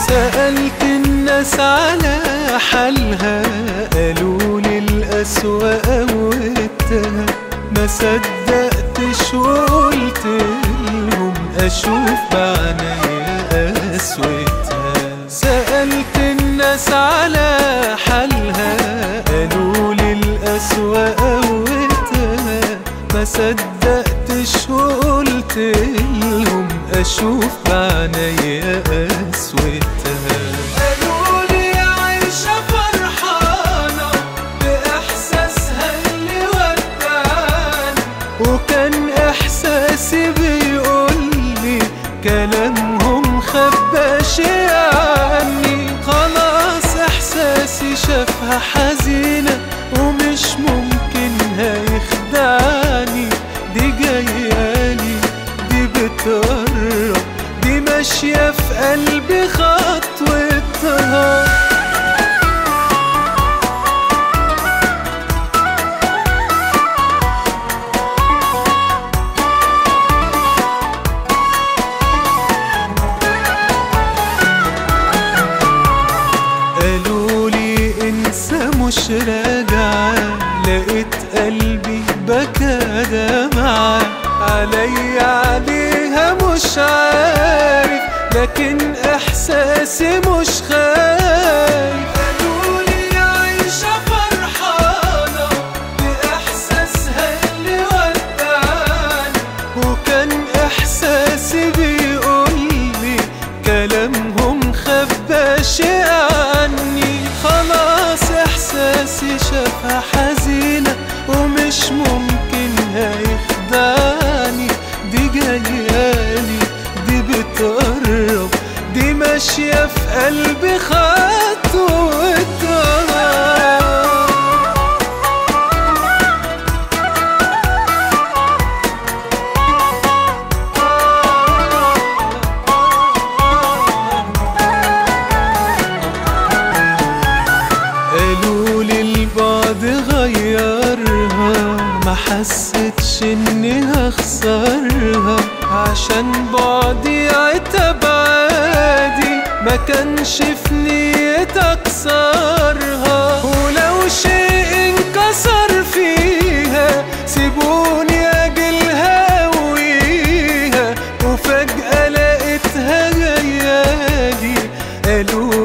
سألت الناس على حالها، قالولي القسوة قوتها. ما صدقتش وقلت لهم أشوف بعنايا قسوتها. سألت الناس على حالها، قالولي القسوة قوتها. ما صدقتش وقلت لهم أشوف بعنايا قسوتها. قالولي عايشة فرحانة بإحساسها اللي ودعني، وكان إحساسي بيقولي كلامهم خباش عني. خلاص إحساسي شافها حزينة ومش ممكن هيخدعني. دي جايالي، دي بتقرب، دي ماشية في قلبي خطوتها. قالولي انسى مش راجعة، لقيت قلبي بكى دمعة. عليا عليها مش عارف، لكن احساسي مش خايف. قالولي عايشة فرحانة بإحساسها اللي ودعني، وكان احساسي بيقولي كلامهم خباش عني. خلاص احساسي شافها حزينة ومش ممكن هيخدعني. دي جايالي، دي بتقرب، دي ماشية في قلبي خطوتها. قالولي البعد غيرها، ما حسيتش اني هخسرها. عشان بعدي عتب عادي، ما كانش في نية اكسرها. ولو شيء انكسر فيها سيبوني اجلها ويها. وفجأة لقيتها جايالي، قالوا